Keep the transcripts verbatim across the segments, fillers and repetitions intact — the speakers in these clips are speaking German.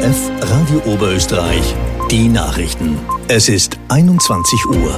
O R F Radio Oberösterreich, die Nachrichten. Es ist einundzwanzig Uhr.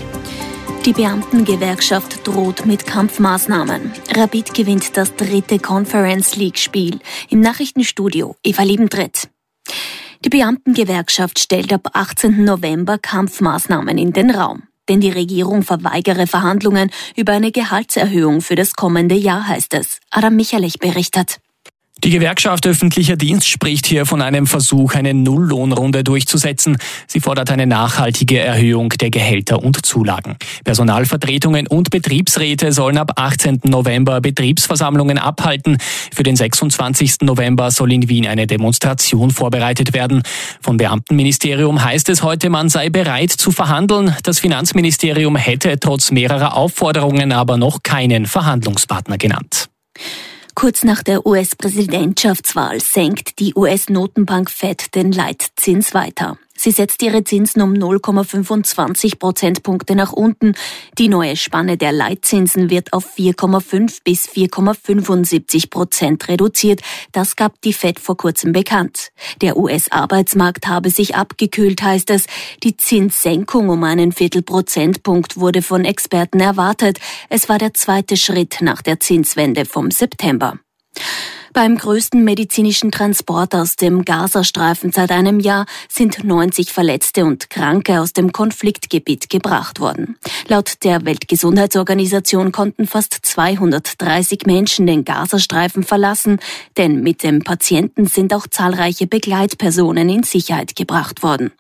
Die Beamtengewerkschaft droht mit Kampfmaßnahmen. Rapid gewinnt das dritte Conference-League-Spiel. Im Nachrichtenstudio Eva Liebentritt. Die Beamtengewerkschaft stellt ab achtzehnten November Kampfmaßnahmen in den Raum. Denn die Regierung verweigere Verhandlungen über eine Gehaltserhöhung für das kommende Jahr, heißt es. Adam Michalech berichtet. Die Gewerkschaft Öffentlicher Dienst spricht hier von einem Versuch, eine Nulllohnrunde durchzusetzen. Sie fordert eine nachhaltige Erhöhung der Gehälter und Zulagen. Personalvertretungen und Betriebsräte sollen ab achtzehnten November Betriebsversammlungen abhalten. Für den sechsundzwanzigsten November soll in Wien eine Demonstration vorbereitet werden. Vom Beamtenministerium heißt es heute, man sei bereit zu verhandeln. Das Finanzministerium hätte trotz mehrerer Aufforderungen aber noch keinen Verhandlungspartner genannt. Kurz nach der U S-Präsidentschaftswahl senkt die U S-Notenbank Fed den Leitzins weiter. Sie setzt ihre Zinsen um null Komma fünfundzwanzig Prozentpunkte nach unten. Die neue Spanne der Leitzinsen wird auf vier Komma fünf bis vier Komma fünfundsiebzig Prozent reduziert. Das gab die Fed vor kurzem bekannt. Der U S-Arbeitsmarkt habe sich abgekühlt, heißt es. Die Zinssenkung um einen Viertelprozentpunkt wurde von Experten erwartet. Es war der zweite Schritt nach der Zinswende vom September. Beim größten medizinischen Transport aus dem Gazastreifen seit einem Jahr sind neunzig Verletzte und Kranke aus dem Konfliktgebiet gebracht worden. Laut der Weltgesundheitsorganisation konnten fast zweihundertdreißig Menschen den Gazastreifen verlassen, denn mit dem Patienten sind auch zahlreiche Begleitpersonen in Sicherheit gebracht worden.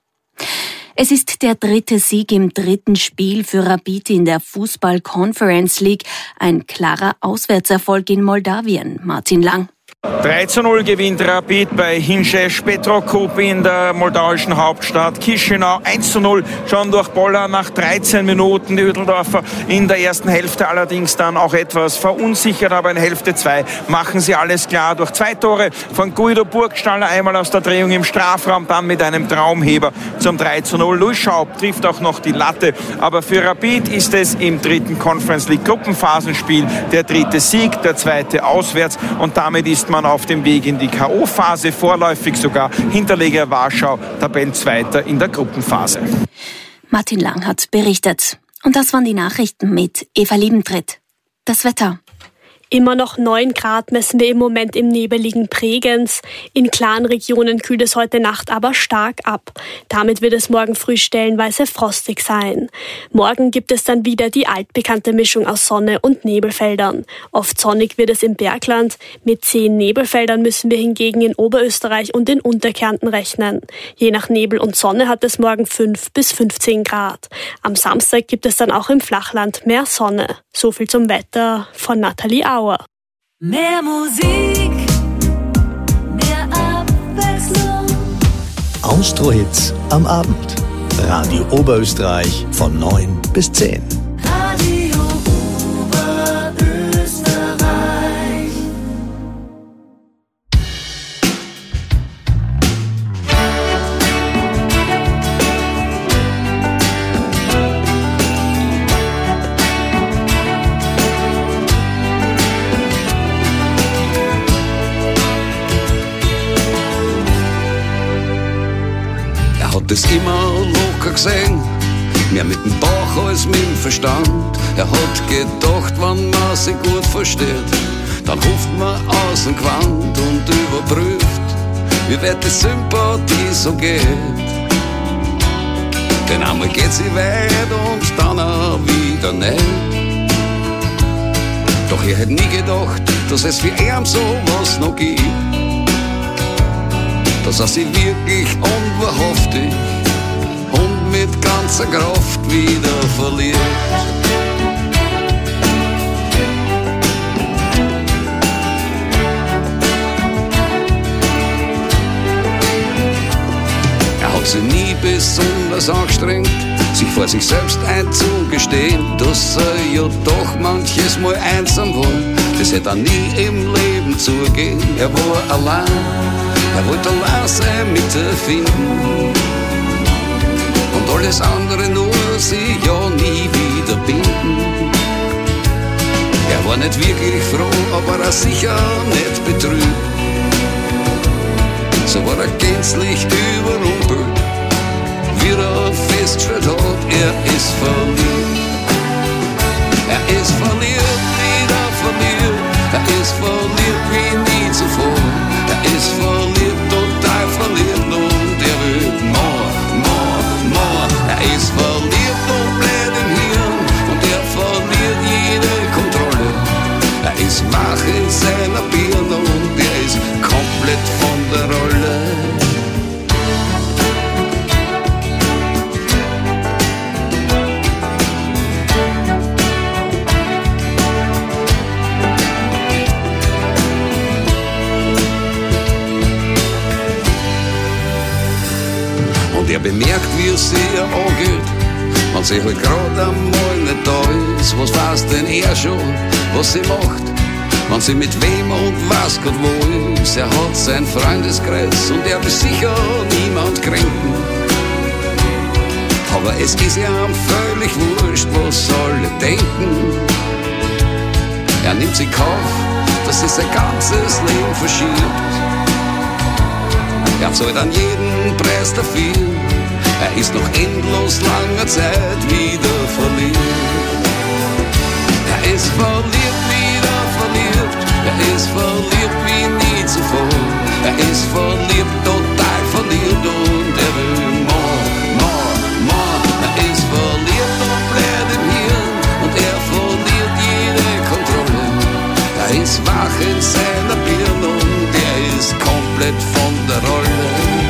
Es ist der dritte Sieg im dritten Spiel für Rapid in der Fußball-Conference League. Ein klarer Auswärtserfolg in Moldawien. Martin Lang. drei zu null gewinnt Rapid bei Hinches Petrokop in der moldauischen Hauptstadt Chișinău. eins zu null schon durch Boller nach dreizehn Minuten. Die Hütteldorfer in der ersten Hälfte allerdings dann auch etwas verunsichert, aber in Hälfte zwei machen sie alles klar durch zwei Tore von Guido Burgstaller, einmal aus der Drehung im Strafraum, dann mit einem Traumheber zum drei zu null. Luis Schaub trifft auch noch die Latte, aber für Rapid ist es im dritten Conference League Gruppenphasenspiel der dritte Sieg, der zweite auswärts und damit ist man auf dem Weg in die K O-Phase, vorläufig sogar Hinterleger Warschau, Tabellenzweiter in der Gruppenphase. Martin Lang hat berichtet. Und das waren die Nachrichten mit Eva Liebentritt. Das Wetter. Immer noch neun Grad messen wir im Moment im nebeligen Bregenz. In klaren Regionen kühlt es heute Nacht aber stark ab. Damit wird es morgen früh stellenweise frostig sein. Morgen gibt es dann wieder die altbekannte Mischung aus Sonne und Nebelfeldern. Oft sonnig wird es im Bergland. Mit zehn Nebelfeldern müssen wir hingegen in Oberösterreich und in Unterkärnten rechnen. Je nach Nebel und Sonne hat es morgen fünf bis fünfzehn Grad. Am Samstag gibt es dann auch im Flachland mehr Sonne. So viel zum Wetter von Nathalie Auer. Mehr Musik, mehr Abwechslung. Austro-Hits am Abend. Radio Oberösterreich von neun bis zehn. Radio Oberösterreich. Das immer locker gesehen, mehr mit dem Bauch als mit dem Verstand. Er hat gedacht, wenn man sich gut versteht, dann ruft man aus dem Gewand und überprüft, wie weit die Sympathie so geht. Denn einmal geht sie weit und dann auch wieder nicht. Doch ich hätte nie gedacht, dass es für ihn sowas noch gibt. Dass er sie wirklich unwahrhaftig und mit ganzer Kraft wieder verliert. Er hat sich nie besonders angestrengt, sich vor sich selbst einzugestehen, dass er ja doch manches Mal einsam war. Das hätte er nie im Leben zugehen. Er war allein. Er wollte allein sein mit der finden und alles andere nur sie ja nie wieder binden. Er war nicht wirklich froh, aber er sicher nicht betrübt. so war er gänzlich überrumpelt, wie er festgestellt hat, er ist verliebt. Er ist verliebt, wieder verliebt, er ist verliebt wie nie zuvor. Er ist verliebt, total verliebt und er will more, more, more. Er ist verliebt und bläht im Hirn und er verliert jede Kontrolle. Er ist wach in seiner Birne und er ist komplett von der Rolle. Und er bemerkt, wie er sehr angeht, wenn sie halt grad einmal nicht da ist. Was weiß denn er schon, was sie macht, wenn sie mit wem und was Gott wo ist. Er hat sein Freundeskreis und er will sicher niemand kränken. Aber es ist ihm völlig wurscht, was alle denken. Er nimmt sich Kauf, dass sie sein ganzes Leben verschiebt. Er zahlt an jeden Preis dafür. Er ist noch endlos langer Zeit wieder verliebt. Er ist verliebt, wieder verliebt. Er ist verliebt wie nie zuvor. Er ist verliebt, total verliebt und er will more, more, more. Er ist verliebt und bläht im Hirn und er verliert jede Kontrolle. Er ist wach in seiner Birne und er ist komplett von der Rolle.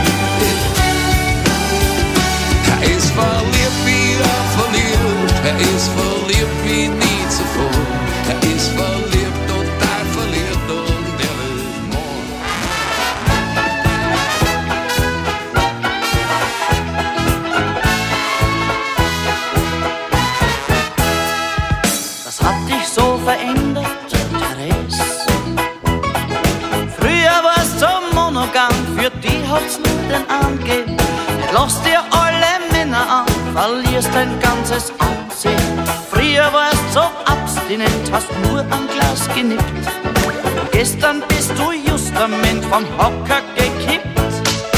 Er ist verliebt, wie er verliert. Er ist verliebt wie nie zuvor. Er ist verliebt, total verliert und er will more. Was hat dich so verändert, Therese? Früher warst du so monogam, für die hat's nur den Arm gegeben. Lass dir alle Männer an, verlierst dein ganzes Ansehen. Früher warst so abstinent, hast nur ein Glas genippt. Gestern bist du justament vom Hocker gekippt.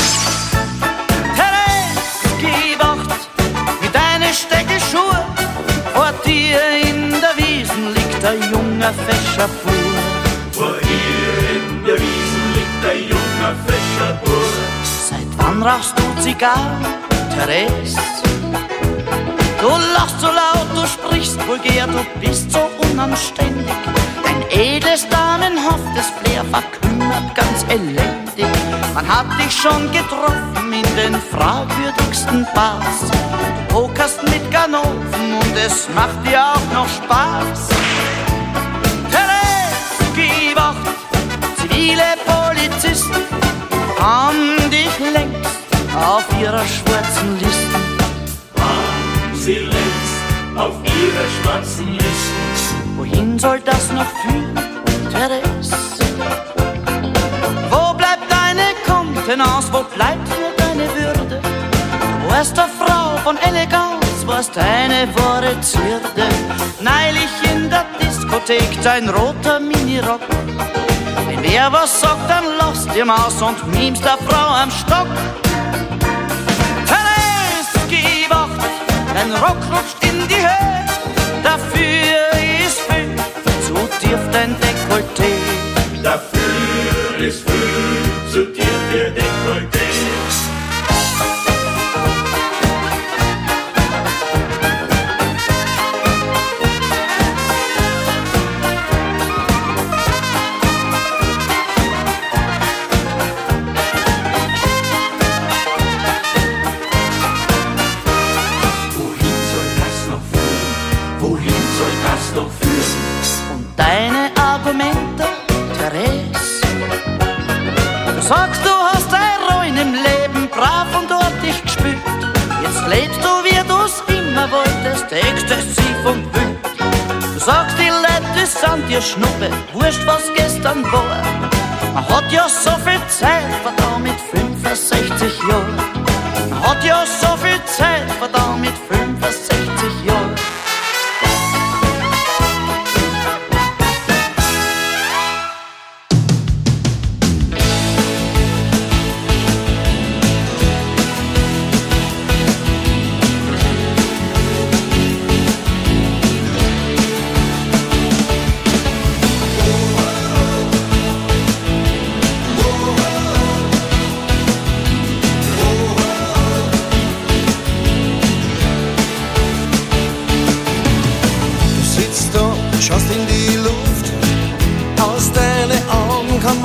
Therese, gib Acht, wie deine Steckelschuhe. Vor dir in der Wiesen liegt ein junger fescher Bur. Vor ihr in der Wiesen liegt ein junger fescher Bur. Seit wann rauchst du Zigarren, Therese? Du lachst so laut, du sprichst vulgär, du bist so unanständig. Dein edles, damenhaftes Flair verkümmert ganz elendig. Man hat dich schon getroffen in den fragwürdigsten Bars. Du pokerst mit Ganoven und es macht dir auch noch Spaß. Therese, gib Acht, zivile Polizisten haben dich längst auf ihrer schwarzen Liste. Haben sie längst auf ihrer schwarzen Liste. Wohin soll das noch führen, Therese? Wo bleibt deine Kontenance, wo bleibt nur deine Würde? Du warst eine Frau von Eleganz, warst eine wahre Zierde. Neulich in der Diskothek dein roter Minirock. Wenn wer was sagt, dann lass dir Maus und mimst der Frau am Stock. Therese, gib Acht, dein Rock rutscht in die Höhe. Dafür ist viel zu tief dein Dekolleté. Dafür ist viel zu tief der Dekolleté. Deine Argumente, Therese. Du sagst, du hast ein Reuen im Leben, brav und ordentlich gespült. Jetzt lebst du, wie du's immer wolltest, exzessiv und wild. Du sagst, die Leute sind dir Schnuppe, wurscht, was gestern war. Man hat ja so viel Zeit, verdammt, mit fünfundsechzig Jahren. Man hat ja so viel Zeit, verdammt, mit fünfundsechzig Jahren.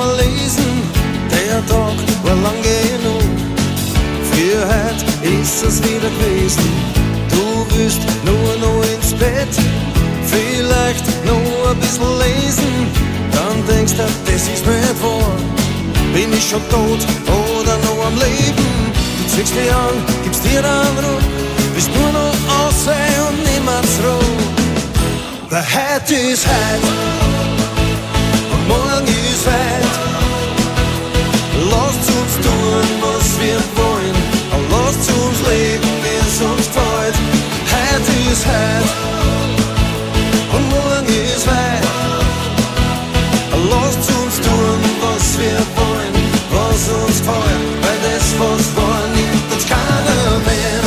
lesen, der Tag war lang genug. Für heute ist es wieder gewesen. Du willst nur noch ins Bett, vielleicht noch ein bisschen lesen. Dann denkst du, das ist nicht wahr. Bin ich schon tot oder noch am Leben? Du ziehst dich an, gibst dir einen Ruck, bist nur noch aussehen und nimmer zurück. Der Heute ist heute und morgen ist weit. Lasst uns tun, was wir wollen. Lasst uns leben, wie es uns gefällt. Heute ist heute und morgen ist weit. Lasst uns tun, was wir wollen, was uns gefällt. Weil das, was war, nimmt uns keiner mehr.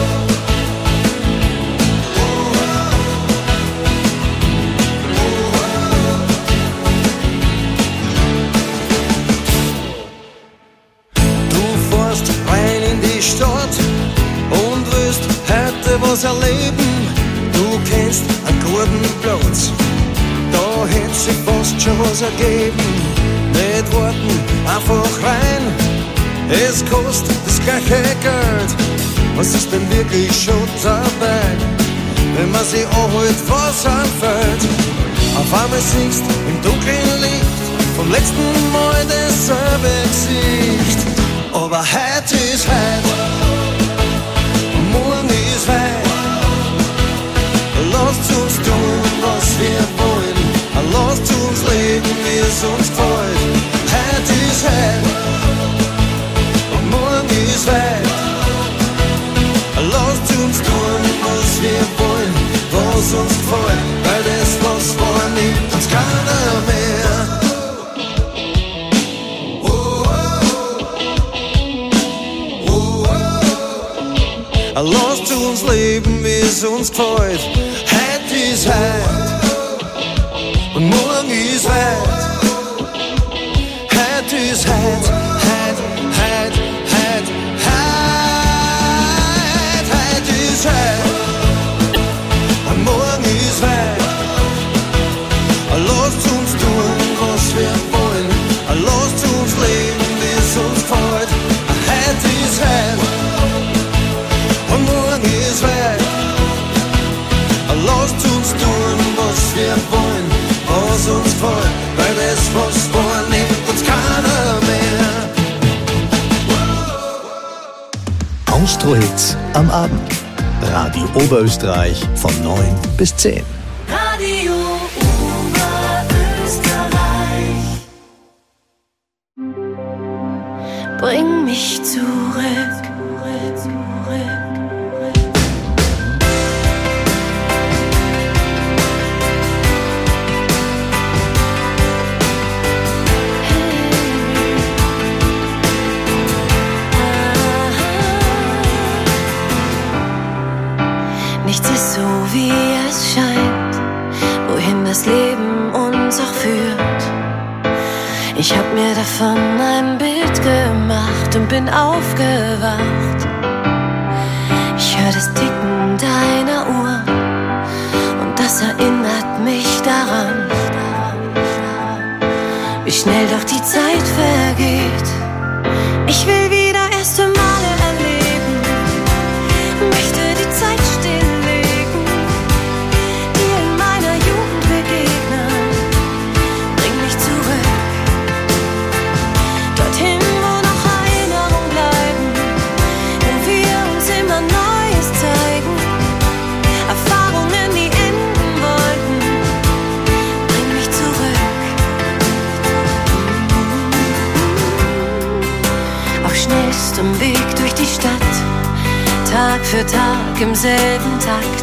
Stadt und willst heute was erleben. Du kennst einen guten Platz, da hätte sich fast schon was ergeben. Nicht warten, einfach rein, es kostet das gleiche Geld. Was ist denn wirklich schon dabei, wenn man sich anhält, was anfällt? Auf einmal siehst im dunklen Licht vom letzten Mal dasselbe Gesicht. Aber heute ist heute, morgen ist weit. Lasst uns tun, was wir wollen. Lasst uns leben, wie es uns gefällt. Heute ist heute, morgen ist weit. Lasst uns tun, was wir wollen, was uns gefällt. Weil das, was war, nimmt uns keiner mehr. Lasst uns leben, wie es uns gefällt. Heute ist heute und morgen ist weit. Heute ist heute, heute, heute, heute, heute. Heute ist heute und morgen ist weit. Lasst uns tun, was wir wollen. Lasst uns leben, wie es uns gefällt. Heute ist heute und morgen ist weit. Lasst uns tun, was wir wollen, was uns gefällt. Weil das, was war, nimmt uns keiner mehr. Austro-Hits am Abend. Radio Oberösterreich von neun bis zehn. Radio Oberösterreich. Bring mich zurück. Nichts ist so, wie es scheint, wohin das Leben uns auch führt. Ich hab mir davon ein Bild gemacht und bin aufgewacht. Ich hör das Ticken deiner Uhr und das erinnert mich daran, wie schnell doch die Zeit vergeht. Ich will wieder erste Male erleben, möchte die Zeit stilllegen, dir in meiner Jugend begegnen. Bring mich zurück, dorthin, wo noch Erinnerungen bleiben, wo wir uns immer Neues zeigen, Erfahrungen, die enden wollten. Bring mich zurück, auf schnellstem Weg durch die Stadt, Tag für Tag im selben Takt.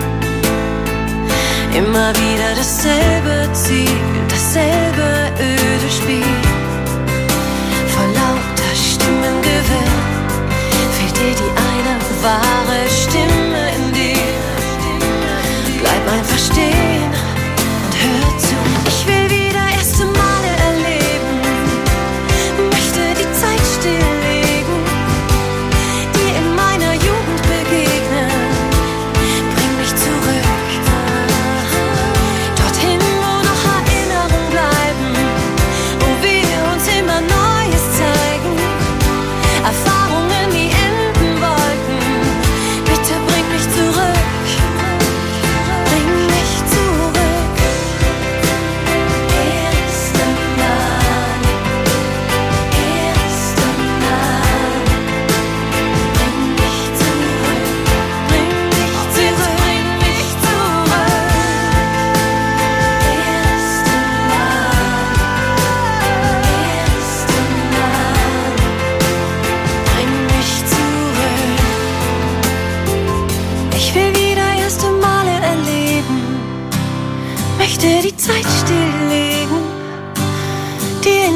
Immer wieder dasselbe Ziel, dasselbe öde Spiel. Vor lauter Stimmengewirr fehlt dir die eine wahre Stimme in dir. Bleib einfach stehen und hör zu. Ich will wieder erste Male erleben, möchte die Zeit stilllegen, dir in meiner Jugend begegnen. Bring mich zurück, dorthin, wo noch Erinnerungen bleiben,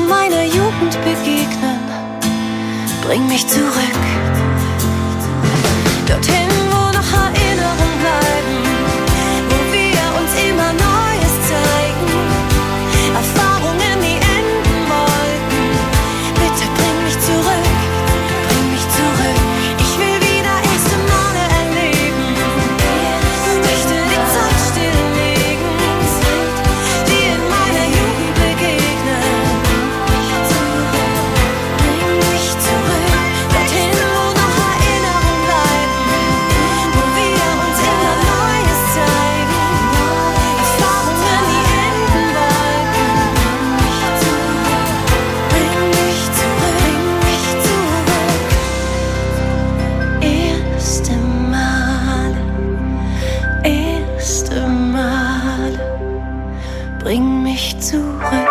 in meiner Jugend begegnen. Bring mich zurück, dorthin, wo noch Erinnerungen bleiben, wo wir uns immer Neues zeigen, Erfahrungen, die enden wollten. Bitte bring mich zurück, bring mich zurück. Ich will wieder erste Male erleben, möchte die Zeit stilllegen, die in meiner Jugend begegnen. Bring mich zurück, dorthin, wo noch Erinnerungen bleiben, wo wir uns immer Neues zeigen, Erfahrungen, die enden wollten. Bring mich zurück, bring mich zurück. Erste Male, erste Male, bring mich zurück.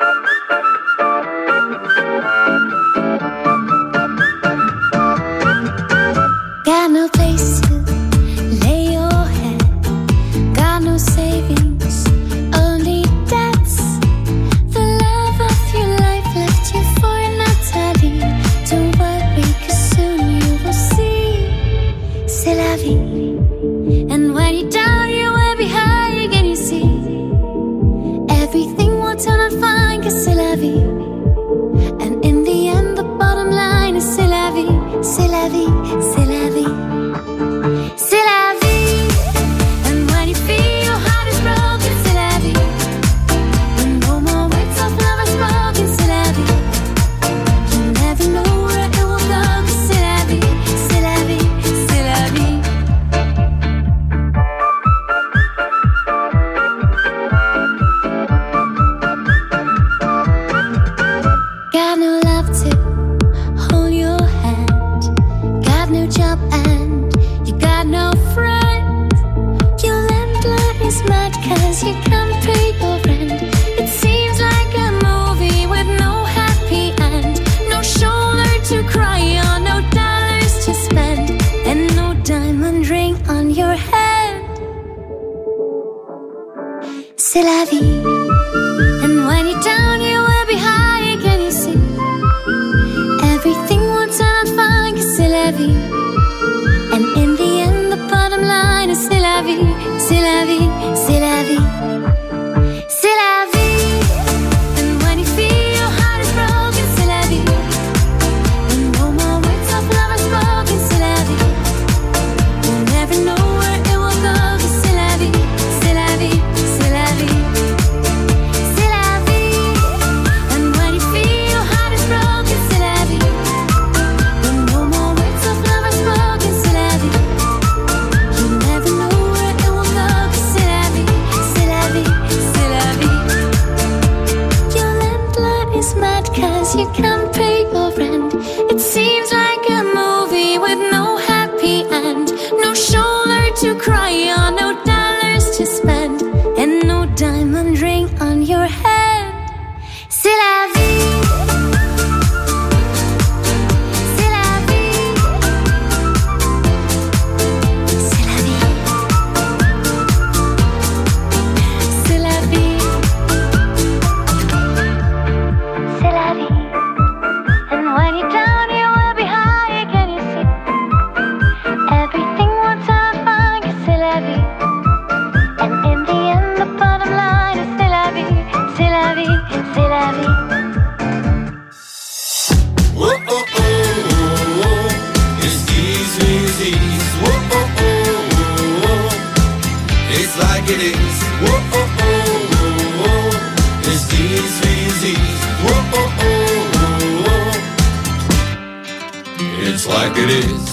Got no place to lay your head. Got no savings, only debts. The love of your life left you for Natalie. Don't worry, 'cause soon you will see. C'est la vie. And when you're down, you will be high again, you see. Everything will turn out fine, 'cause c'est la vie. And in the end, the bottom line is c'est la vie, c'est la vie, c'est la vie. C'est la vie. And when you feel your heart is broken, c'est la vie. When no more words of love are spoken, c'est la vie. You never know where it will go, 'cause c'est la vie, c'est la vie, c'est la vie. Got no love to hold your hand. Got no job and you got no friend. Your landlord is mad 'cause you can't pay your rent. It seems like a movie with no happy end. No shoulder to cry on, no dollars to spend, and no diamond ring on your head. C'est la vie. And when you're down, you will be high again, you see. Everything will turn out fine, 'cause c'est la vie. And in the end, the bottom line is c'est la vie, c'est la vie, c'est la vie. C'est la vie. And when you feel your heart is broken, c'est la vie. When no more words of love are spoken, c'est la vie. You never know where it will go, 'cause c'est la vie, c'est la vie, c'est la vie. C'est la vie. And when you feel your heart is broken, c'est la vie. When no more words of love are spoken, c'est la vie. You never know where it will go, 'cause c'est la vie, c'est la vie, c'est la vie. Your landlord is mad 'cause you can't pay your rent. It seems like a movie with no happy end. No shoulder to cry on, no dollars to spend, and no diamond ring on your head. C'est la vie. C'est la vie. C'est la vie. C'est la vie. C'est la vie. And when you're down, you will be high again, you see. Everything will turn out fine, 'cause c'est la vie. And in the end, the bottom line is c'est la vie, c'est la vie, c'est la vie. Whoa, oh, oh, oh, oh. It's easy, it's easy. Whoa, oh, oh, oh, oh. It's like it is. Whoa, oh, oh, oh, oh. It's easy, it's easy. Whoa, oh, oh, oh, oh. It's like it is.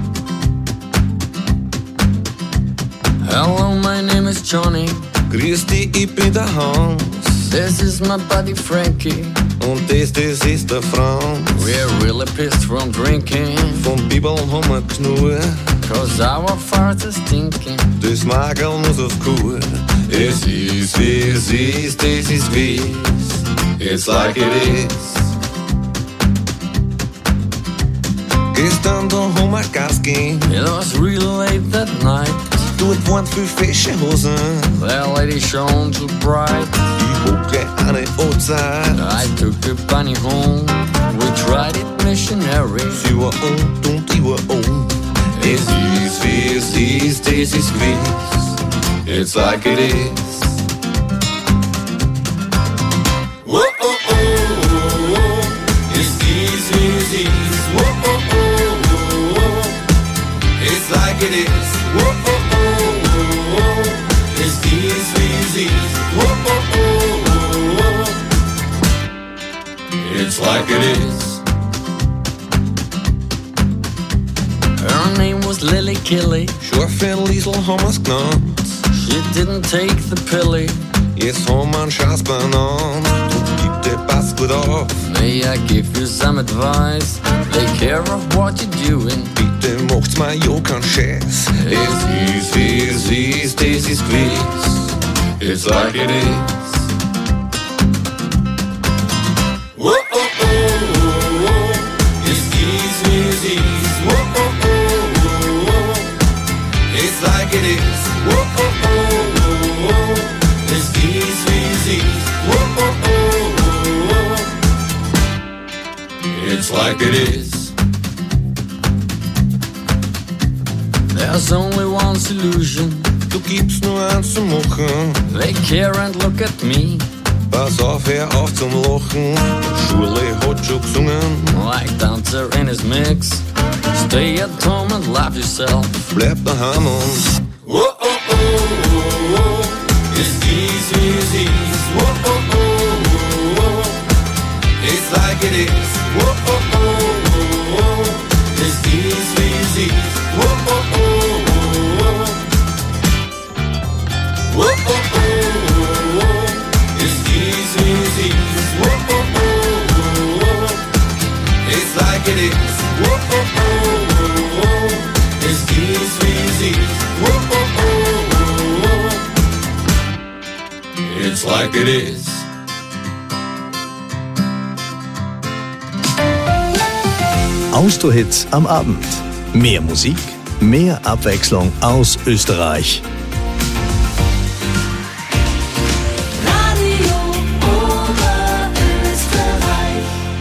Hello, my name is Johnny. Grüß dich, ich bin der Hans. This is my buddy Frankie. Und das, das ist der Franz. We're really pissed from drinking. Vom Bibeln haben wir genug. Cause our farts are stinking. Das Magerl muss auf Kur. Es ist, wie es ist, das ist wie es. It's like it is. Gestern da haben wir Gas gegeben. It was really late that night. Dort waren viel fesche Hosen. That lady shone too bright. Ich hab gleich keine Uhrzeit. I took the bunny home, we tried it missionary. Sie war und und ich war um. Es ist wie es ist, es ist gewiss. It's like it is. Whoa, oh, oh, oh, oh. Es ist wie es ist. Whoa, oh, oh, oh, oh. It's like it is. Whoa, oh, oh, oh, oh. Es ist wie es ist. Whoa, oh, oh, oh, oh. It's like it is. Her name was Lily Killy. Scharfe Liesel haben wir's genannt. She didn't take the pilly. Jetzt haben wir einen Schatz benannt. Du bitte pass gut auf. May I give you some advice? Take care of what you're doing. Bitte macht's mir ja keinen Scheiß. Es ist wie es ist, es ist gewiss. It's like it is. Whoa, oh, oh, oh, oh. Es ist wie es ist. Whoa, oh, oh, oh, oh. It's like it is. Whoa, oh, oh, oh, oh. Es ist wie es ist. Whoa, oh, oh, oh, oh. It's like it is. There's only one solution. Du gibst nur eins zu machen. Take care and look at me. Pass auf, hör auf zum Lachen. Die Schule hat schon gesungen. Like dancer in his mix. Stay at home and love yourself. Bleib daheim und Whoa, oh, oh, oh, oh. Es ist wie es ist. Whoa, oh, oh, oh, oh. It's like it is. Whoa, oh, oh, oh, oh. Es ist wie es ist. Whoa, oh, oh, oh, oh. Whoa, oh, oh, oh, oh. Es ist wie es ist. Whoa, oh, oh, oh, oh. It's like it is. Whoa, oh, oh, oh, oh. Es ist wie es ist. Whoa, oh, oh, oh, oh. It's like it is. Austro-Hits am Abend. Mehr Musik, mehr Abwechslung aus Österreich. Radio Oberösterreich.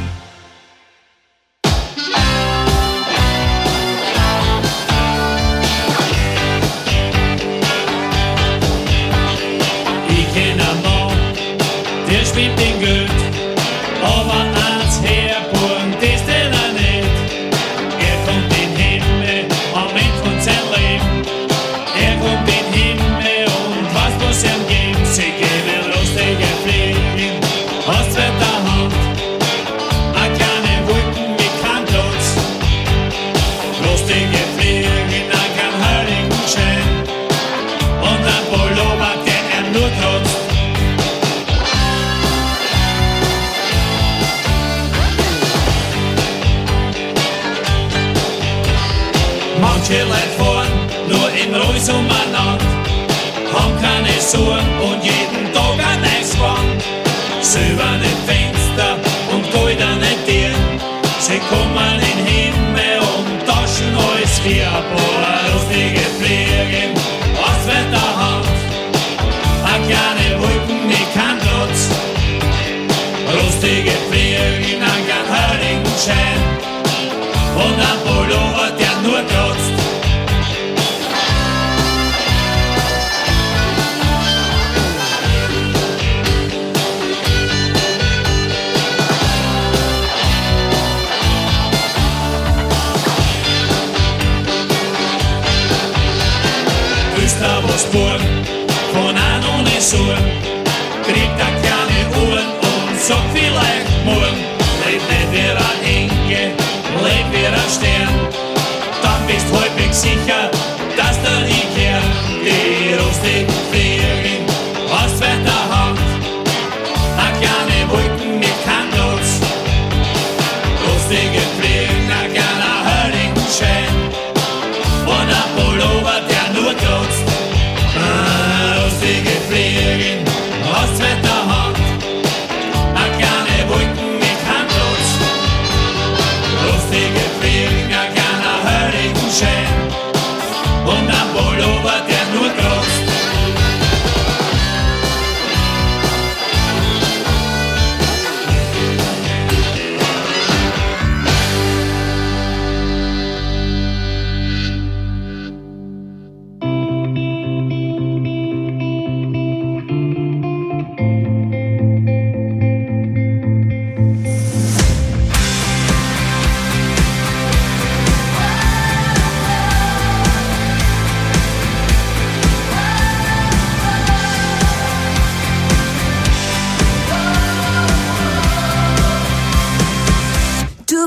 Ich kenn einen Mann, der schwimmt in Geld, aber eins herborn, das den er nicht. Er kommt in den Himmel am Ende von seinem Leben. Er kommt in den Himmel und was muss ihm geben? Sie geben lustige Fliegen aus zweiter Hand. A kleine Wolken mit keinem Platz. Lustige Fliegen, a kein Heiligenschein. Und ein Pullover, der er nur trotzt. Manche Leute fahren nur in Reus umeinander, haben keine Sorgen und jeden Tag ein neues Gewand. Silberne Fenster und goldene Türen, sie kommen in den Himmel und taschen alles für ein paar lustige Fliegen aus zweiter Hand. A kleine Wolken mit keinem Platz, lustige Fliegen, ein ganz Heiligenschein und ein Pullover, der nur kratzt. Willst du was borgen von einem ohne Sorgen? Kriegt er kleine Uhren und sagt vielleicht morgen. Leb nicht wie ein Engel, leb wie ein Stern. Dann bist du halbwegs sicher, dass du nicht gern die rustigen Fliegen aus zweiter Hand. A kleine Wolken mit keinem Platz, lustige Fliegen, a kleiner Heiligenschein und ein Pullover, der nur kratzt. Ah, lustige Fliegen aus zweiter Hand, a kleine Wolken mit keinem Platz, lustige Fliegen, a kleiner Heiligenschein und ein Pullover, der nur kratzt.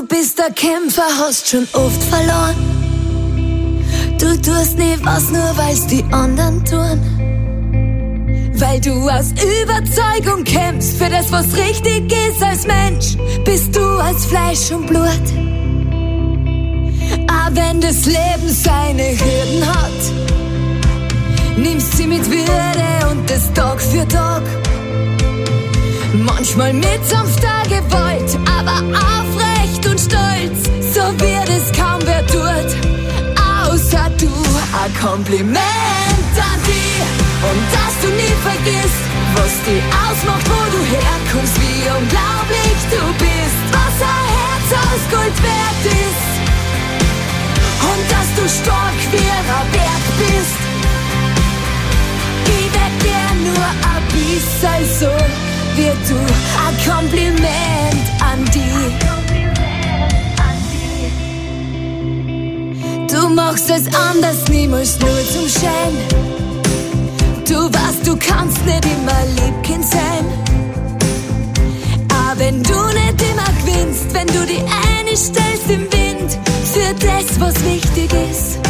bist der Kämpfer, hast schon oft verloren. Du tust nie was, nur weil's die anderen tun. Weil du aus Überzeugung kämpfst für das, was richtig ist als Mensch, bist du als Fleisch und Blut. Aber wenn das Leben seine Hürden hat, nimmst sie mit Würde und das Tag für Tag. Manchmal mit sanfter Gewalt, aber aufrecht und stolz, so wird es kaum wer tut, außer du. Ein Kompliment an dich und dass du nie vergisst, was dich ausmacht, wo du herkommst, wie unglaublich du bist, was ein Herz aus Gold wert ist und dass du stark wie ein Berg bist. Ich wär gern nur ein bisschen so wie du. Ein Kompliment an dich. Du machst es anders, niemals nur zum Schein. Du weißt, du kannst nicht immer Liebkind sein. Aber wenn du nicht immer gewinnst, wenn du die eine stellst im Wind für das, was wichtig ist.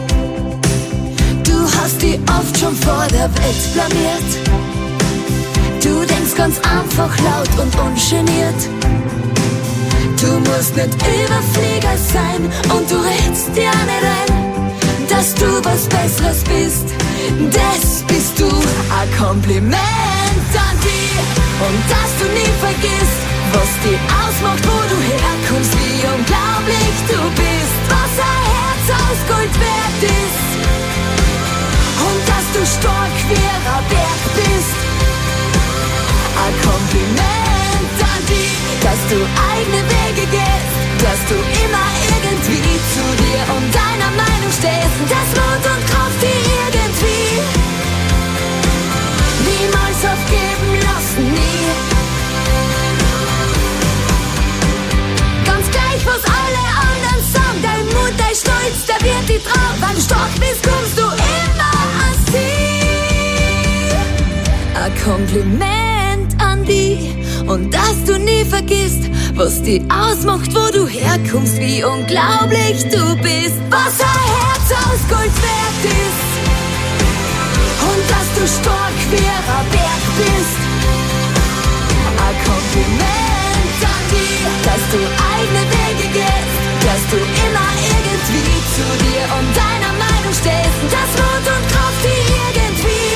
Du hast dich oft schon vor der Welt blamiert. Du denkst ganz einfach laut und ungeniert. Du musst nicht Überflieger sein und du redst dir nicht ein, dass du was Besseres bist. Das bist du. Ein Kompliment an dich und dass du nie vergisst, was dich ausmacht, wo du herkommst, wie unglaublich du bist, was ein Herz aus Gold wert ist und dass du stark wie ein Berg bist. Ein Kompliment an dich, dass du eigene Wege gehst, dass du immer irgendwie zu dir und deiner Meinung stehst, dass Mut und Kraft dir irgendwie niemals aufgeben lassen, nie. Ganz gleich, was alle anderen sagen, dein Mut, dein Stolz, der wird dich tragen. Wenn du stark bist, kommst du immer ans Ziel. Ein Kompliment an dich und dass du nie vergisst, was dich ausmacht, wo du herkommst, wie unglaublich du bist, was ein Herz aus Gold wert ist und dass du stark wie ein Berg bist. Ein Kompliment an dich, dass du eigene Wege gehst, dass du immer irgendwie zu dir und deiner Meinung stehst, dass Mut und Kraft dir irgendwie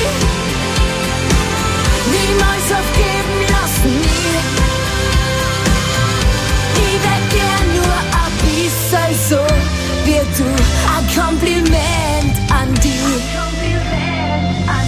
niemals aufgeben lassen, nie. Ich wär gern nur ein bisschen so wie du. Ein Kompliment an dich. Ein Kompliment an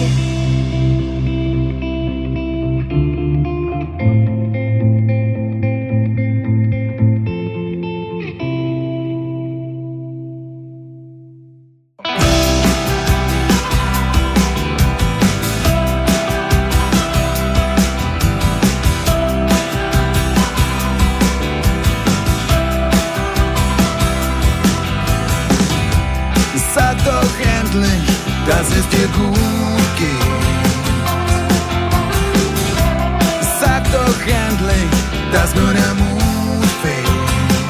dass es dir gut geht. Sag doch endlich, dass nur der Mut fehlt.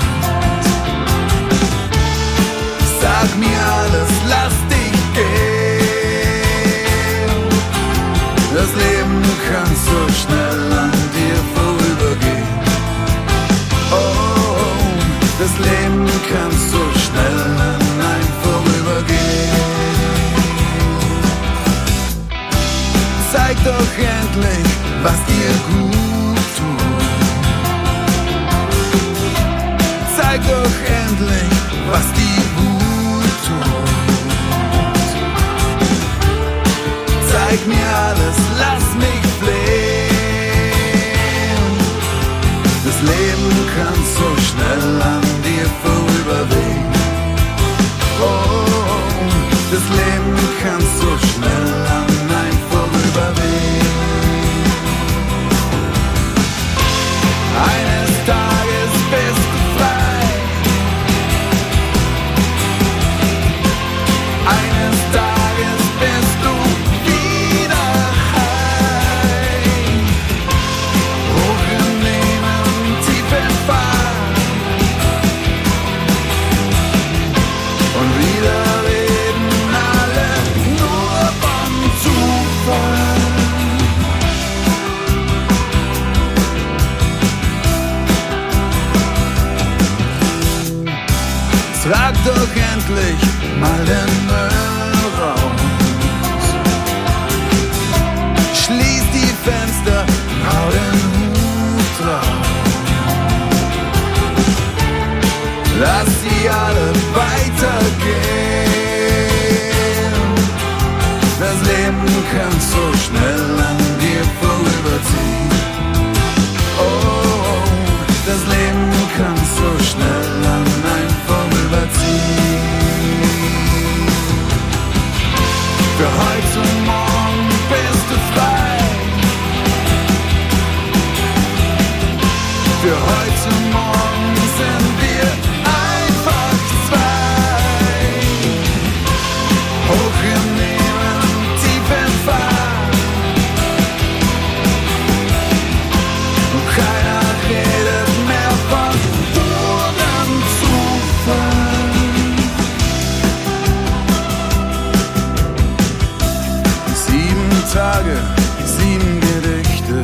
Sag mir alles, lass dich gehen. Das Leben kann so schnell an dir vorübergehen. Oh, das Leben kann so schnell an einem vorübergehen. Zeig doch endlich, was dir gut tut. Zeig doch endlich, was dir gut tut. Zeig mir alles, lass mich flehen. Das Leben kann so schnell an dir vorüberwehen. Oh, das Leben kann so schnell an einem vorüberwehen. Eines Tages bist du frei. Eines Tages bist du wieder heim. Hoch im Nehmen, tief im Fall. Trag doch endlich mal den Müll raus. Schließ die Fenster, hau den Hut drauf. Lass sie alle weitergehen. Das Leben kann so schnell an dir vorüberziehen. Oh, das Leben kann so schnell an einem vorüberziehen. Für heute und morgen bist du frei. Für heute und morgen sind wir einfach zwei. Hoch im Nehmen, tief im Fall. Und keiner redet mehr von purem Zufall. Sieben Tage, sieben Gedichte.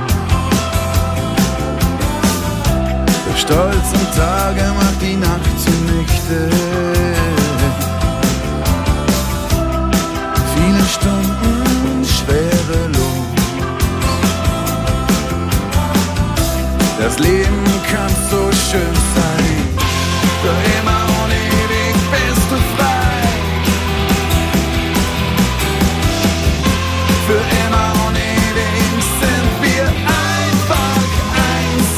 Der Stolz und Tage macht die Nacht zunichte. Viele Stunden schwerelos. Das Leben kann so schön sein. Für immer und ewig bist du frei. Für immer und ewig sind wir einfach eins.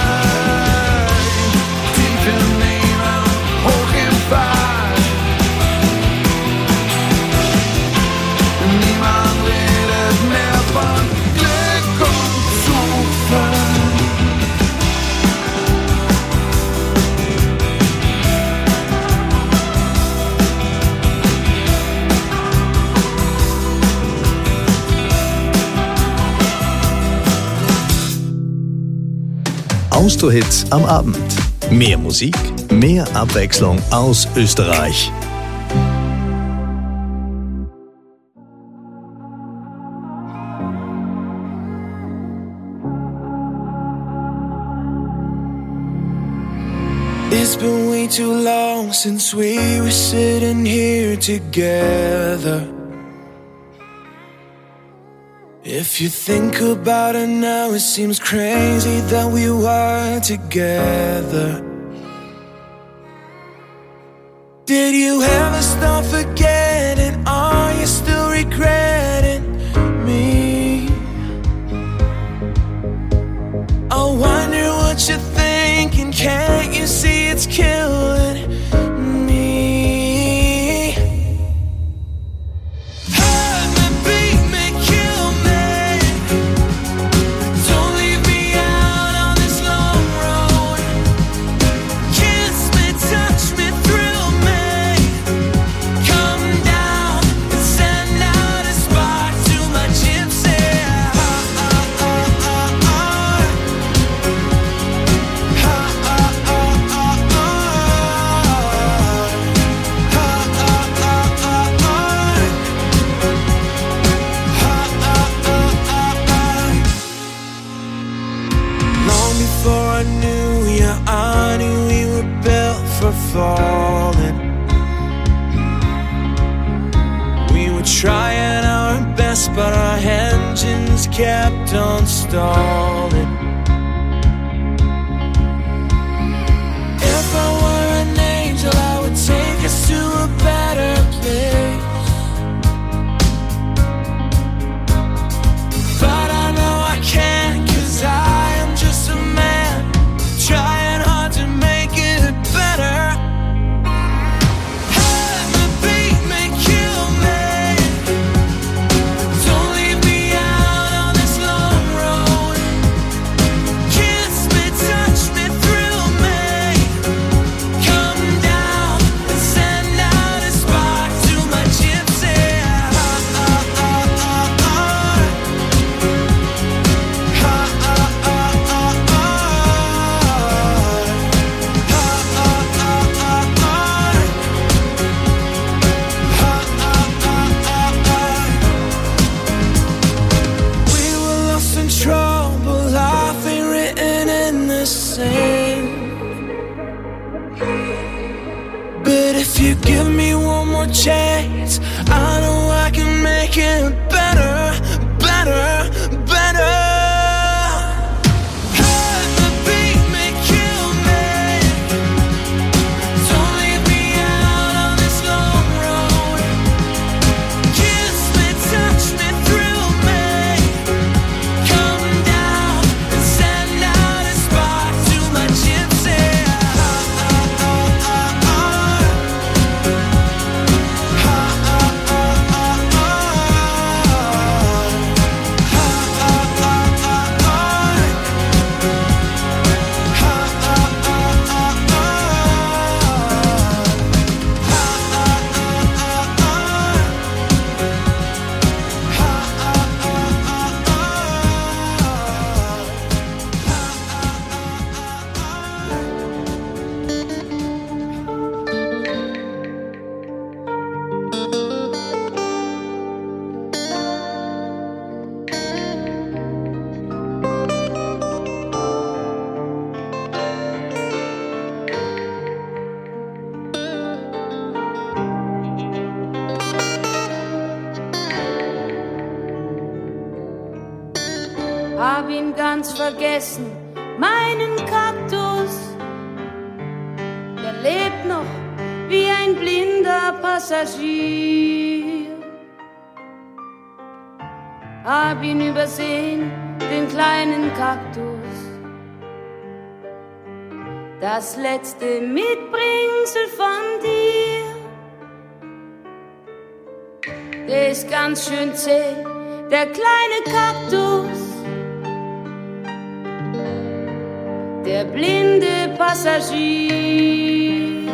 Tief im Nehmen, hoch im Fall. Niemand redet mehr von Glück und Zufall. Austro-Hits am Abend. Mehr Musik, mehr Abwechslung aus Österreich. It's been way too long since we were sitting here together. If you think about it now, it seems crazy that we were together. Did you ever stop forgetting? Are you still regretting me? I wonder what you're thinking. Can't you see it's killing me? Hurt me, beat me, kill me. Don't leave me out on this long road. Kiss me, touch me, thrill me. Come down and send out a spark to my gypsy heart. Long before I knew you, I knew we were built for falling. We were trying our best, but our engines kept on stalling. If I were an angel, I would take us to a better place. But I know I can't, 'cause I am just a man trying hard to make it better. Hurt me, beat me, kill me. Don't leave me out on this long road. chance. I know I can make it better, better, better. Hab ihn ganz vergessen, meinen Kaktus. Der lebt noch wie ein blinder Passagier. Hab ihn übersehen, den kleinen Kaktus. Das letzte Mitbringsel von dir. Der ist ganz schön zäh, der kleine Kaktus. Der blinde Passagier.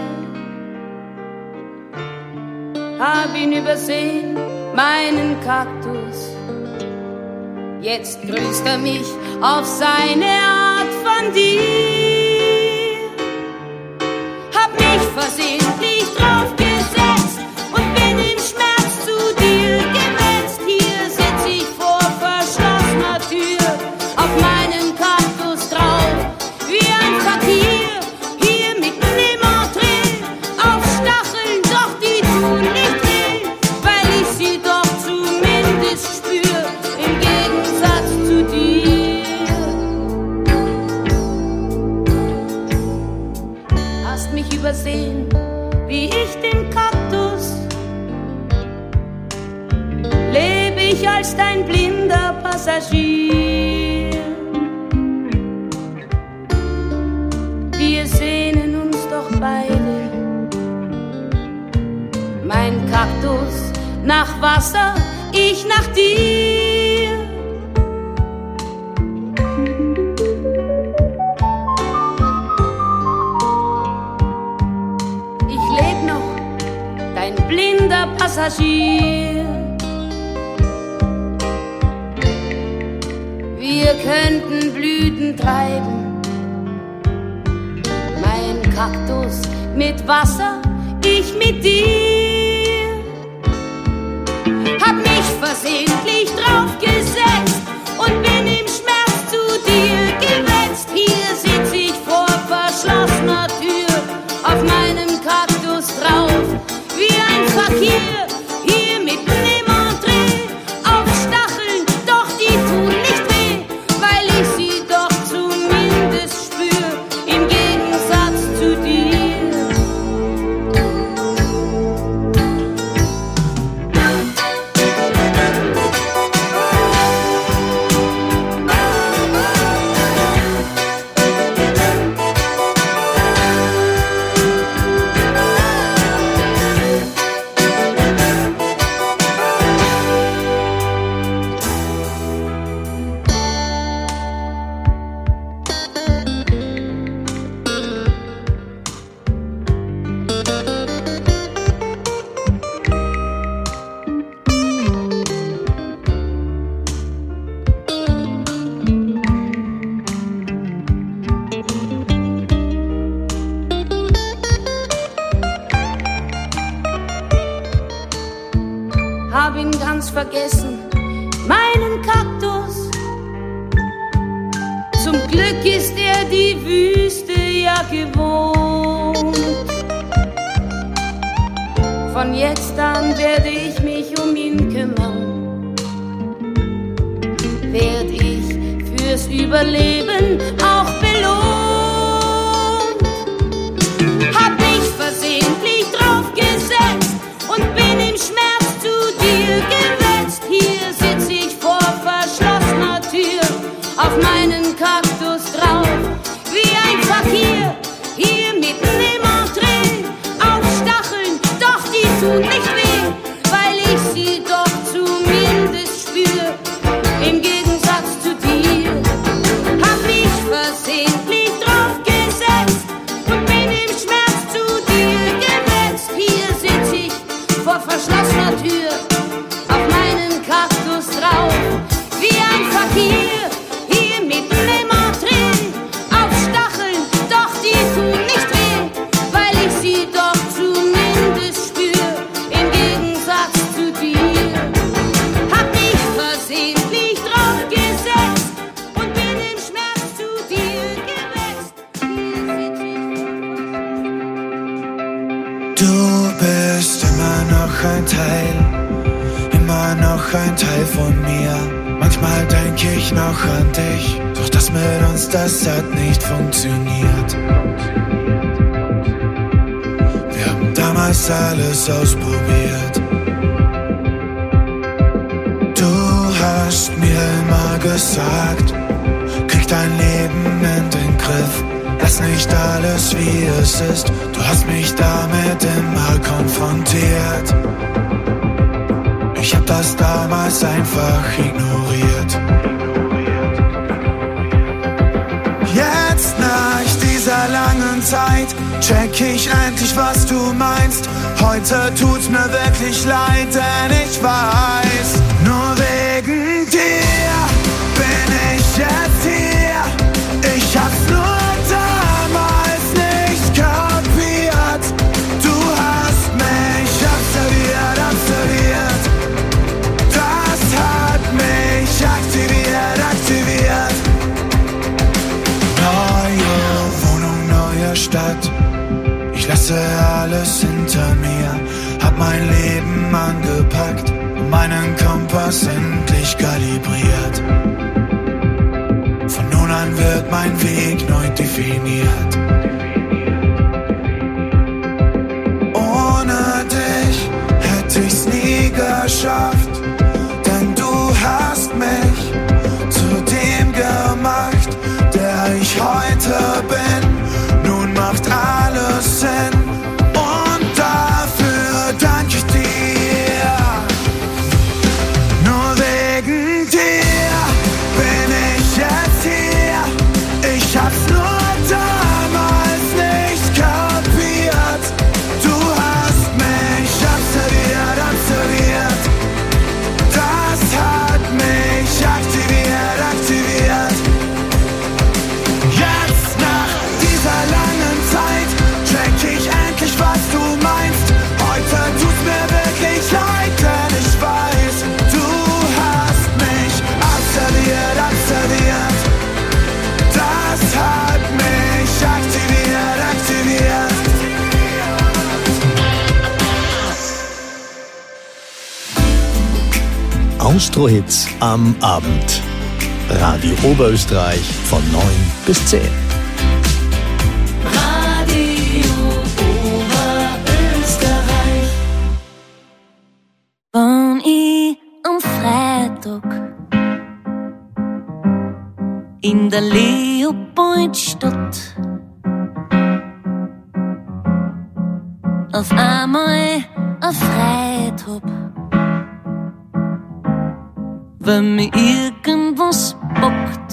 Hab ihn übersehen, meinen Kaktus. Jetzt grüßt er mich auf seine Art von dir. Hab mich versehentlich draufgesetzt und bin im Schmerz zu dir gewetzt. Hier sitz ich vor verschlossener Tür auf meinen Kaktus drauf. Wie ein Fakir, hier mit Limmertränen, auf Stacheln, doch die tun nicht weh, weil ich sie doch zumindest spür, im Gegensatz zu dir. Hast mich übersehen, wie ich den Kaktus, lebe ich als dein blinder Passagier. Wir sehnen uns doch beide, mein Kaktus nach Wasser, ich nach dir. Ich leb noch, dein blinder Passagier. Wir könnten Blüten treiben, Kaktus mit Wasser, ich mit dir. Hab mich versehentlich draufgesetzt und bin im Schmerz zu dir gewetzt. Hier sitz ich vor verschlossener Tür auf meinem Kaktus drauf. Wie ein Fakir, hier mit Limmertränen, auf Stacheln, doch die tun nicht weh, weil ich sie doch zumindest spür, im Gegensatz zu dir. Hab ihn ganz vergessen, meinen Kaktus. Zum Glück ist er die Wüste ja gewohnt. Von jetzt an werde ich mich um ihn kümmern. Werd ich fürs Überleben auch belohnt. Hab mich versehentlich draufgesetzt und bin im Schmerz zu dir gewetzt. Hier sitz ich vor verschlossener Tür auf meinen Kaktus drauf, wie ein Fakir, hier mitten im Entree, auf Stacheln, doch die tun nicht weh, weil ich sie doch zumindest spür, im Gegensatz zu dir. Hab mich versehentlich draufgesetzt und bin im Schmerz zu dir gewetzt. Hier sitz ich vor verschlossener Tür, auf meinen Kaktus drauf, wie ein Fakir, hier mitten im Entree, auf Stacheln, doch die tun nicht weh, weil ich sie doch zumindest spür, im Gegensatz zu dir. Hab mich versehentlich draufgesetzt und bin im Schmerz zu dir gewetzt. Du bist immer noch ein Teil, immer noch ein Teil von mir. Manchmal denk ich noch an dich, doch das mit uns, das hat nicht funktioniert. Wir haben damals alles ausprobiert. Du hast mir immer gesagt, krieg dein Leben in den Griff, lass nicht alles wie es ist. Du hast mich damit immer konfrontiert. Ich hab das damals einfach ignoriert. Jetzt nach dieser langen Zeit check ich endlich, was du meinst. Heute tut's mir wirklich leid, denn ich weiß, nur wegen dir bin ich jetzt hier. Ich hab's nur damals nicht kapiert. Du hast mich observiert, observiert. Das hat mich aktiviert, aktiviert. Neue Wohnung, neue Stadt. Ich lasse alles hinter mir, hab mein Leben angepackt und meinen Kompass endlich kalibriert. Von nun an wird mein Weg neu definiert. Ohne dich hätte ich's nie geschafft, denn du hast mich zu dem gemacht, der ich heute bin. Nun macht alles Sinn und dafür danke ich dir. Nur wegen dir bin ich jetzt hier. Ich hab's nur damals nicht kapiert. Du hast mich observiert, observiert. Das hat mich aktiviert, aktiviert. Jetzt nach dieser langen Zeit check ich endlich, was du meinst. Heute tut's mir wirklich leid, denn ich weiß, du hast mich observiert, observiert. Das hat mich aktiviert, aktiviert. Austro-Hits am Abend. Radio Oberösterreich von neun bis zehn. Radio Oberösterreich. Wenn ich am Freitag in der Leopoldstadt auf einmal erfreut hab, wenn mir irgendwas bockt.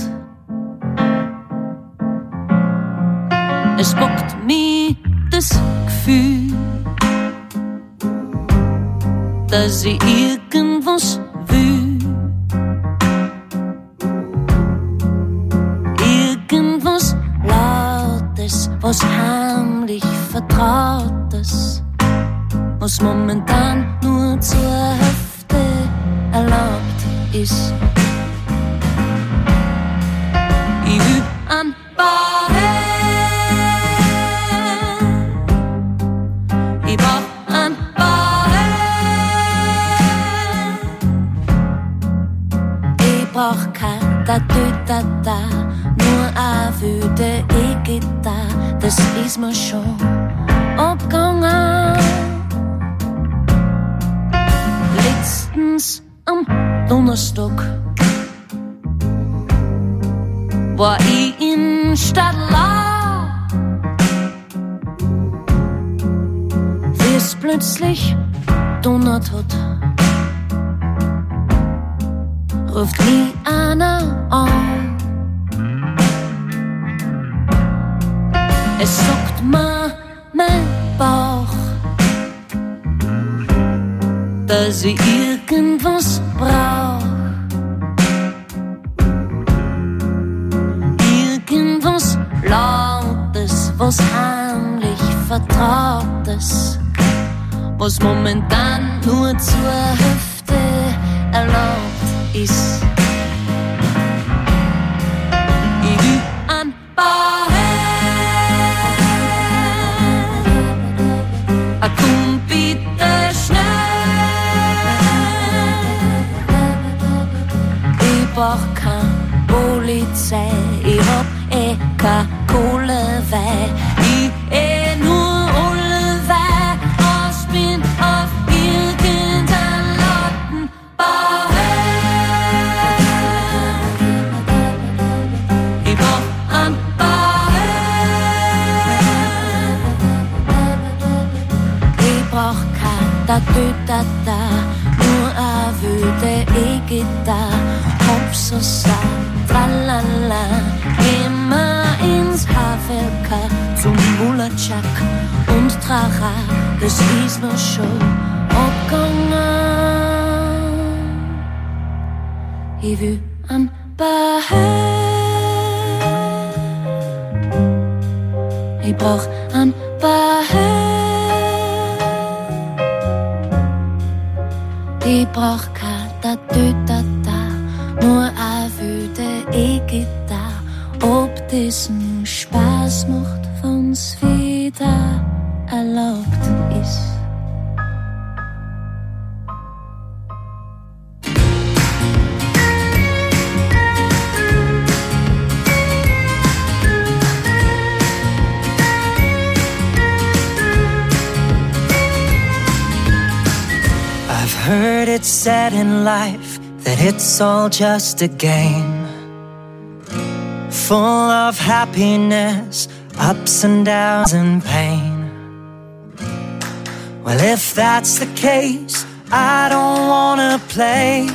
Es bockt mich das Gefühl, dass ich irgendwas will. Irgendwas Lautes, was heimlich Vertrautes, was momentan nur zur Hälfte erlaubt ist. Ich will an Bauern, ich brauch an Bauern. das ist mir schon abgegangen. Letztens am Donnerstag war ich in Stadtlau, wie es plötzlich donnert hat, ruft mich einer an. Es sagt mir mein Bauch, dass ich irgendwas brauch. Irgendwas Lautes, was heimlich Vertrautes, was momentan nur zur Hälfte erlaubt ist. Ich will ein paar a komm bitte schnell. Ich brauch kein Polizei, ich hab eh keine Kohle, weil ich eh nur Allewei aus bin auf irgendein Lattenbau. Ich brauch ein Bau. Ich brauch kein Tatütata, nur a wüde E-Gitarre. Hopsasa, tralala, immer ins Havelka zum Mulacak und Tracha, das ist mir schon abgegangen. Ich will ein Bahö, ich brauch ein Bahö, ich brauch kein Tatütata, nur a wüde E-Gitarre, ob diesen Spaß macht, wenn's wieder erlaubt ist. I've heard it said in life that it's all just a game, full of happiness, ups and downs and pain. Well, if that's the case, I don't wanna play.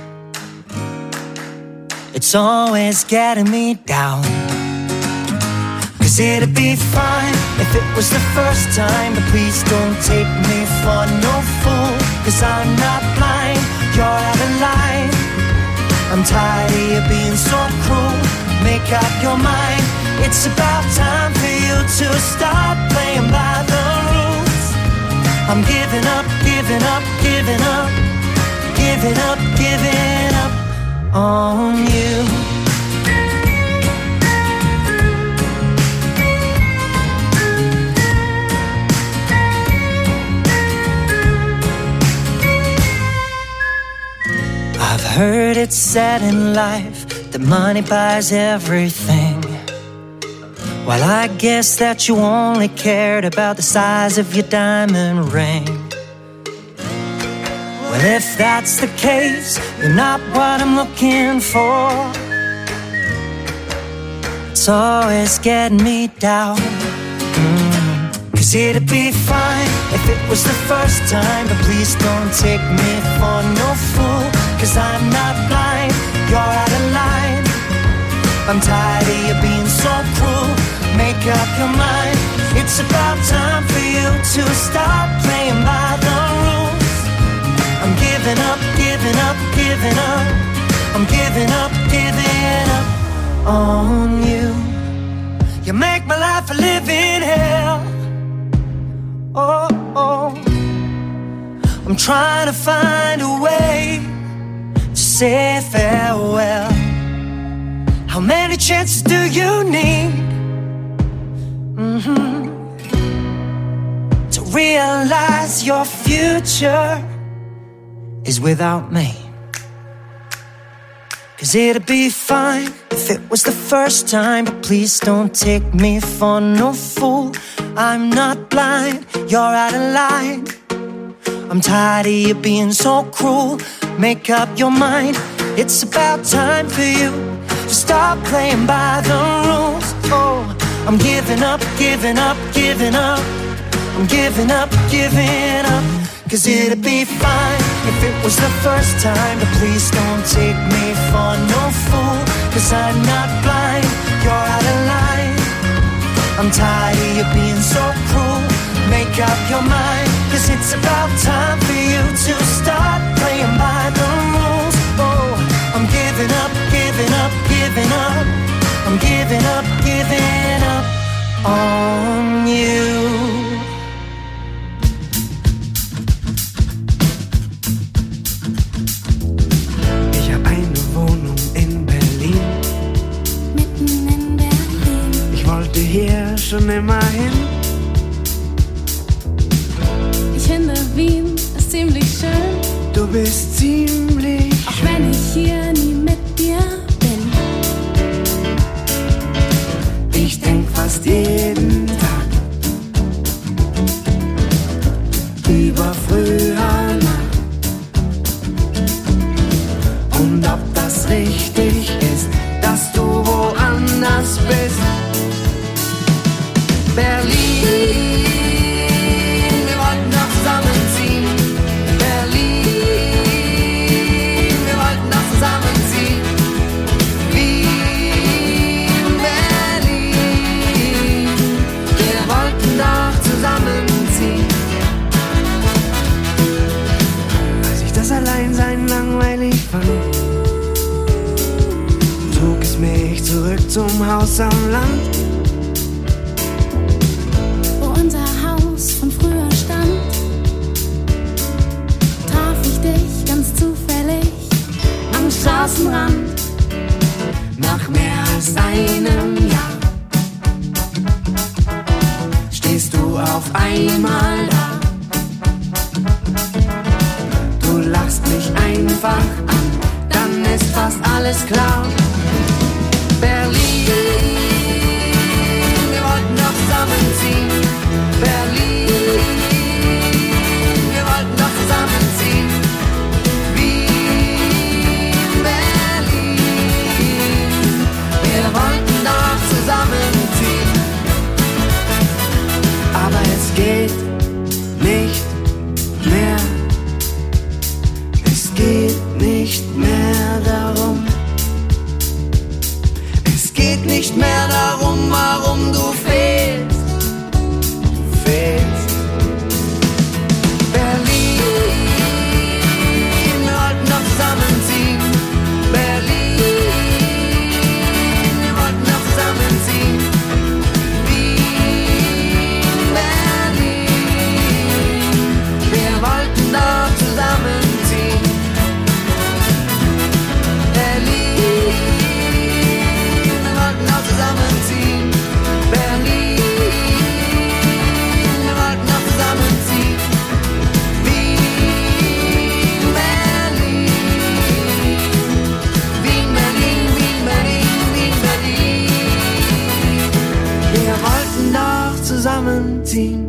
It's always getting me down. Cause it'd be fine if it was the first time, but please don't take me for no fool. Cause I'm not blind, you're out of line. I'm tired of you being so cruel. Make up your mind, it's about time for you to start playing by the rules. I'm giving up, giving up, giving up, giving up, giving up on you. I've heard it said in life that money buys everything. Well, I guess that you only cared about the size of your diamond ring. Well, if that's the case, you're not what I'm looking for. It's always getting me down. mm. Cause it'd be fine if it was the first time, but please don't take me for no fool. Cause I'm not blind, you're out of line. I'm tired of you being so cruel. Make up your mind, it's about time for you to stop playing by the rules. I'm giving up, giving up, giving up. I'm giving up, giving up on you. You make my life a living hell. Oh, oh. I'm trying to find a way to say farewell. How many chances do you need mm-hmm. to realize your future is without me? 'Cause it'd be fine if it was the first time, but please don't take me for no fool. I'm not blind, you're out of line. I'm tired of you being so cruel. Make up your mind, it's about time for you to stop playing by the rules. Oh, I'm giving up, giving up, giving up. I'm giving up, giving up. 'Cause it'd be fine if it was the first time, but please don't take me for no fool. 'Cause I'm not blind, you're out of line. I'm tired of you being so cruel. Make up your mind, 'cause it's about time for you to start playing by the rules. Oh, I'm giving up, giving up, giving up. I'm giving up, giving up on you. Hier schon immer hin. Ich finde Wien ist ziemlich schön. Du bist ziemlich Auch wenn ich hier nie mit dir bin. Ich denk fast jeden Tag über früher nach. Und ob das richtig ist, dass du woanders bist. Berlin, wir wollten noch zusammenziehen. Berlin, wir wollten noch zusammenziehen. Wien, Berlin, wir wollten noch zusammenziehen. Als ich das Alleinsein langweilig fand, zog es mich zurück zum Haus am Land. Straßenrand. Nach mehr als einem Jahr stehst du auf einmal da. Du lachst mich einfach an, dann ist fast alles klar. Berlin, wir wollten noch zusammenziehen. Berlin, wir wollten noch zusammenziehen. Wir wollten doch zusammenziehen. Aber es geht nicht mehr. Es geht nicht mehr darum. Es geht nicht mehr darum, warum du fehlst. Du fehlst. Berlin, wir wollten doch zusammenziehen. Berlin. Zusammenziehen.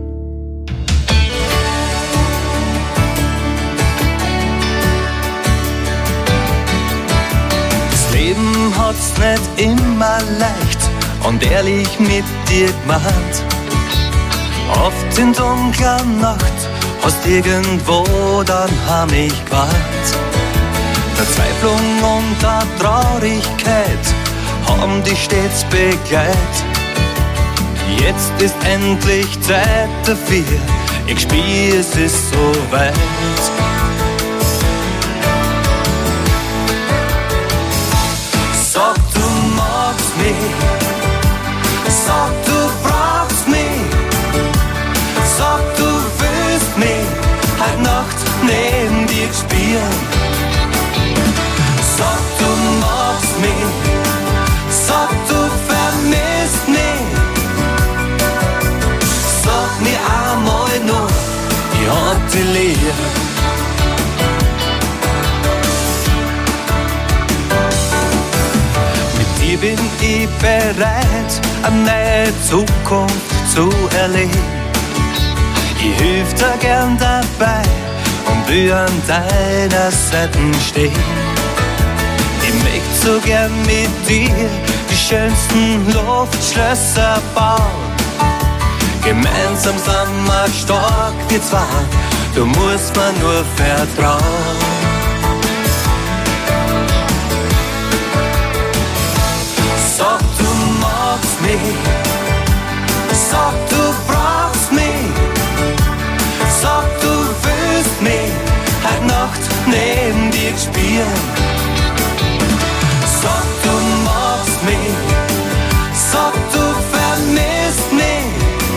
Das Leben hat's nicht immer leicht und ehrlich mit dir gemeint. Oft in dunkler Nacht hast irgendwo dann heimlich gewarnt. Verzweiflung und der Traurigkeit haben dich stets begleitet. Jetzt ist endlich Zeit dafür, ich spür, es ist soweit. Sag, du magst mich, sag, du brauchst mich, sag, du willst mich heute Nacht neben dir spüren. Sag, du magst mich, sag, du vermisst mich. Sag mir einmal noch, ich hab dich lieb. bin ich bereit, eine neue Zukunft zu erleben. Ich hilf dir gern dabei und will an deiner Seite stehen. Ich möcht so gern mit dir die schönsten Luftschlösser bauen. Gemeinsam sind wir stark, wir zwei, du musst mir nur vertrauen. Sag, du magst mich, sag, du brauchst mich, sag, du willst mich heute Nacht neben dir spielen. Sag, du magst mich, sag, du vermisst mich,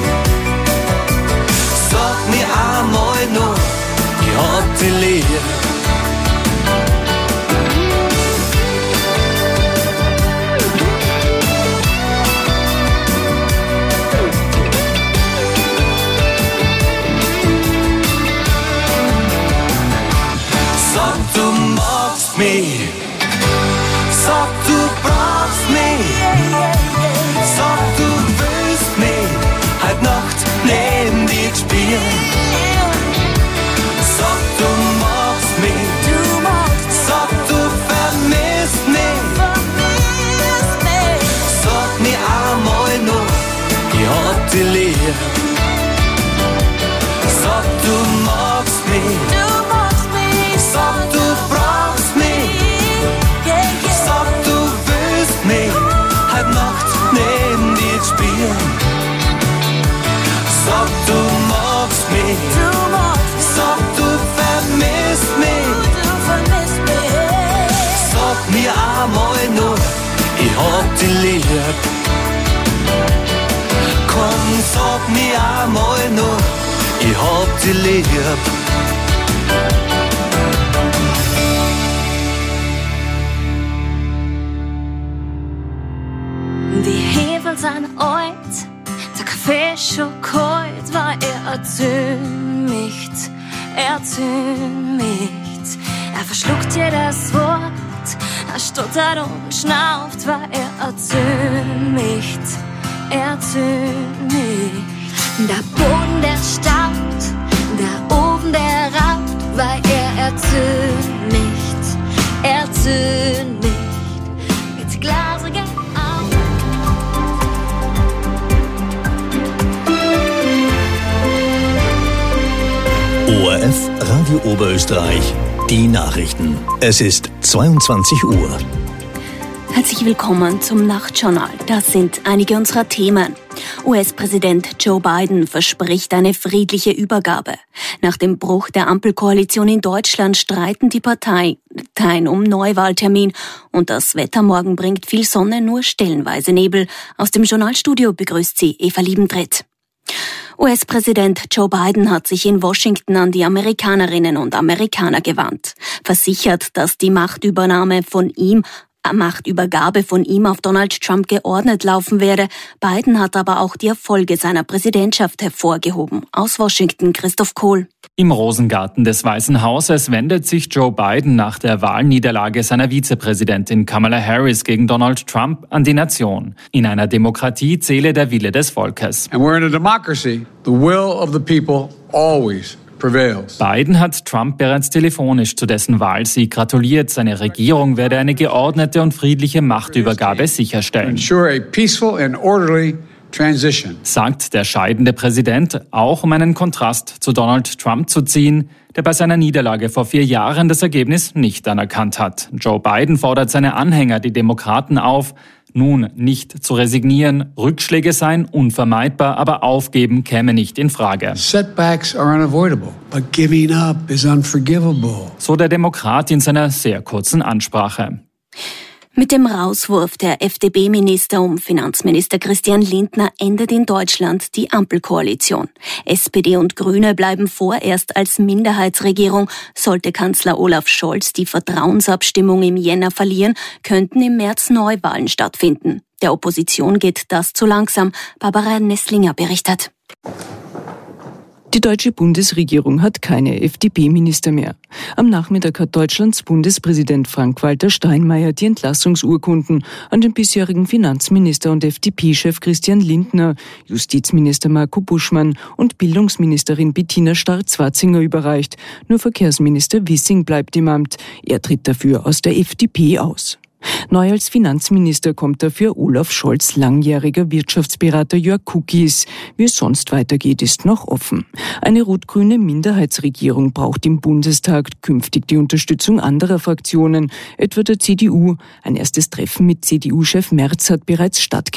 sag mir einmal noch, ich hab dich lieb. Mich. Sag, du brauchst mich, sag, du willst mich heute Nacht neben dir spielen. Sag, du magst mich, sag, du vermisst mich, sag mir einmal noch, ich hab dich lieb. Sag, du magst mich, sag, du brauchst mich, sag, du willst mich heute Nacht neben dir spielen. Sag, du magst mich, sag, du vermisst mich, sag mir einmal noch, ich hab dich lieb. Komm, sag mir einmal noch, ich hab dich lieb. Die Hefe sind alt, der Kaffee schon kalt, weil er erzählt mich, erzählt mich. Er verschluckt jedes Wort, er stottert und schnauft, weil er erzählt mich, erzählt mich. Der Boden, der staubt, der Ofen, der raucht, weil er erzählt nicht, erzählt nicht. Mit glasigen O R F Radio Oberösterreich, die Nachrichten. Es ist zweiundzwanzig Uhr. Herzlich willkommen zum Nachtjournal. Das sind einige unserer Themen. U S-Präsident Joe Biden verspricht eine friedliche Übergabe. Nach dem Bruch der Ampelkoalition in Deutschland streiten die Parteien um Neuwahltermin. Und das Wetter morgen bringt viel Sonne, nur stellenweise Nebel. Aus dem Journalstudio begrüßt sie Eva Liebentritt. U S-Präsident Joe Biden hat sich in Washington an die Amerikanerinnen und Amerikaner gewandt, versichert, dass die Machtübernahme von ihm Machtübergabe von ihm auf Donald Trump geordnet laufen werde. Biden hat aber auch die Erfolge seiner Präsidentschaft hervorgehoben. Aus Washington Christoph Kohl. Im Rosengarten des Weißen Hauses wendet sich Joe Biden nach der Wahlniederlage seiner Vizepräsidentin Kamala Harris gegen Donald Trump an die Nation. In einer Demokratie zähle der Wille des Volkes. And we're in a democracy. The will of the people always prevails. Biden hat Trump bereits telefonisch zu dessen Wahlsieg gratuliert. Seine Regierung werde eine geordnete und friedliche Machtübergabe sicherstellen. Ensure a peaceful and orderly transition. Sagt der scheidende Präsident, auch um einen Kontrast zu Donald Trump zu ziehen, der bei seiner Niederlage vor vier Jahren das Ergebnis nicht anerkannt hat. Joe Biden fordert seine Anhänger, die Demokraten, auf, nun nicht zu resignieren. Rückschläge seien unvermeidbar, aber aufgeben käme nicht in Frage. Setbacks are unavoidable, but giving up is unforgivable. So der Demokrat in seiner sehr kurzen Ansprache. Mit dem Rauswurf der F D P-Minister um Finanzminister Christian Lindner endet in Deutschland die Ampelkoalition. S P D und Grüne bleiben vorerst als Minderheitsregierung. Sollte Kanzler Olaf Scholz die Vertrauensabstimmung im Jänner verlieren, könnten im März Neuwahlen stattfinden. Der Opposition geht das zu langsam. Barbara Nesslinger berichtet. Die deutsche Bundesregierung hat keine F D P-Minister mehr. Am Nachmittag hat Deutschlands Bundespräsident Frank-Walter Steinmeier die Entlassungsurkunden an den bisherigen Finanzminister und F D P-Chef Christian Lindner, Justizminister Marco Buschmann und Bildungsministerin Bettina Starr-Zwarzinger überreicht. Nur Verkehrsminister Wissing bleibt im Amt. Er tritt dafür aus der F D P aus. Neu als Finanzminister kommt dafür Olaf Scholz' langjähriger Wirtschaftsberater Jörg Kukies. Wie es sonst weitergeht, ist noch offen. Eine rot-grüne Minderheitsregierung braucht im Bundestag künftig die Unterstützung anderer Fraktionen, etwa der C D U. Ein erstes Treffen mit C D U-Chef Merz hat bereits stattgefunden.